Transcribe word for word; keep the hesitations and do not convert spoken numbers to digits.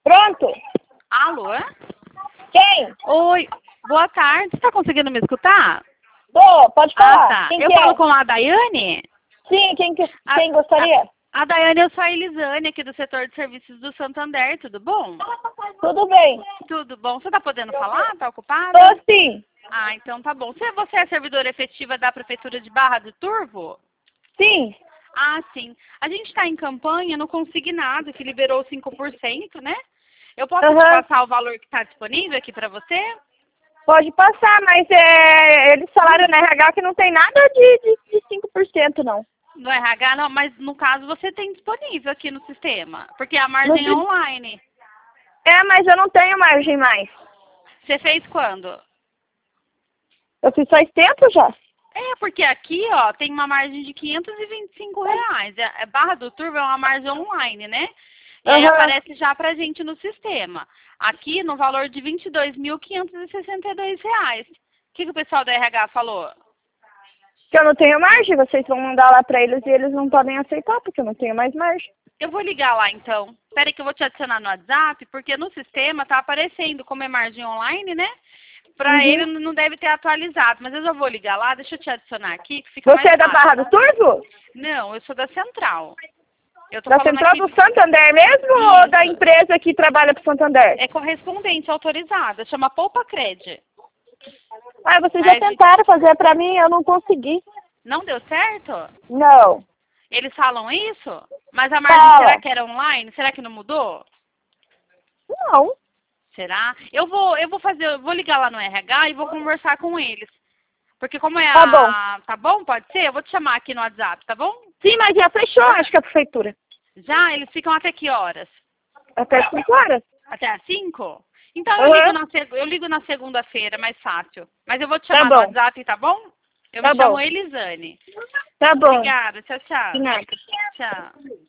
Pronto? Alô? Quem? Oi, boa tarde. Você tá conseguindo me escutar? Tô, pode falar. Ah, tá. Quem Eu que falo é? com a Daiane? Sim, quem, que, A- quem gostaria? A, a Daiane, eu sou a Elisane, aqui do setor de serviços do Santander. Tudo bom? Tudo bem. Tudo bom. Você tá podendo falar? Tá ocupada? Tô sim. Ah, então tá bom. Você, você é servidora efetiva da Prefeitura de Barra do Turvo? Sim. Ah, sim. A gente está em campanha no Consignado, que liberou cinco por cento, né? Eu posso te Aham. passar o valor que está disponível aqui para você? Pode passar, mas é, eles falaram na R H que não tem nada de, de, de cinco por cento não. No R H, não, mas no caso você tem disponível aqui no sistema, porque a No margem é di- online. É, mas eu não tenho margem mais. Você fez quando? Eu fiz faz tempo já. É, porque aqui, ó, tem uma margem de quinhentos e vinte e cinco reais. É, é Barra do Turvo é uma margem online, né? E aí Aham. aparece já pra gente no sistema. Aqui no valor de vinte e dois mil quinhentos e sessenta e dois reais. O que, que o pessoal da R H falou? Que eu não tenho margem, vocês vão mandar lá pra eles e eles não podem aceitar, porque eu não tenho mais margem. Eu vou ligar lá então. Espera aí que eu vou te adicionar no WhatsApp, porque no sistema tá aparecendo como é margem online, né? Pra Uhum. ele não deve ter atualizado, mas eu já vou ligar lá, deixa eu te adicionar aqui, que fica Você mais é da fácil. Barra do Turvo? Não, eu sou da Central. Eu tô Da falando Central aqui, do Santander mesmo ou da Isso. empresa que trabalha pro Santander? é correspondente autorizada, chama Poupa Cred. Ah, vocês Aí já a gente- tentaram fazer pra mim, eu não consegui. Não deu certo? Não. Eles falam isso? Mas a margem, Fala. será que era online? Será que não mudou? Não. Será? Eu vou, eu vou fazer, eu vou ligar lá no R H e vou conversar com eles. Porque como é Tá a... bom. Tá bom? Pode ser? Eu vou te chamar aqui no WhatsApp, tá bom? Sim, mas já fechou, acho que a prefeitura. Já? Eles ficam até que horas? Até cinco horas. Até às cinco? Então eu Uhum. ligo na, seg- eu ligo na segunda-feira, mais fácil. Mas eu vou te Tá chamar no bom. WhatsApp, tá bom? Eu Tá me chamo bom. Elisane. Tá bom. Obrigada. Tchau, tchau. De nada. Tchau.